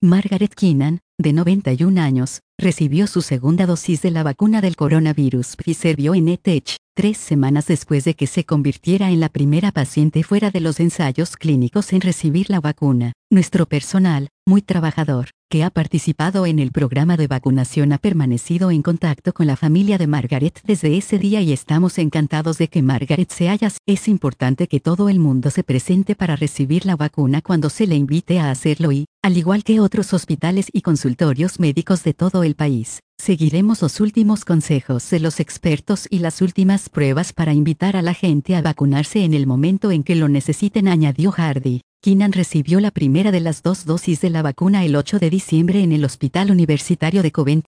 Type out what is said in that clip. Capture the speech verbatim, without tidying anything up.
Margaret Keenan, de noventa y un años, recibió su segunda dosis de la vacuna del coronavirus Pfizer-BioNTech, tres semanas después de que se convirtiera en la primera paciente fuera de los ensayos clínicos en recibir la vacuna. Nuestro personal, muy trabajador, que ha participado en el programa de vacunación ha permanecido en contacto con la familia de Margaret desde ese día y estamos encantados de que Margaret se haya. Es importante que todo el mundo se presente para recibir la vacuna cuando se le invite a hacerlo y, al igual que otros hospitales y consultorios médicos de todo el país, seguiremos los últimos consejos de los expertos y las últimas pruebas para invitar a la gente a vacunarse en el momento en que lo necesiten, añadió Hardy. Keenan recibió la primera de las dos dosis de la vacuna el ocho de diciembre en el Hospital Universitario de Coventry.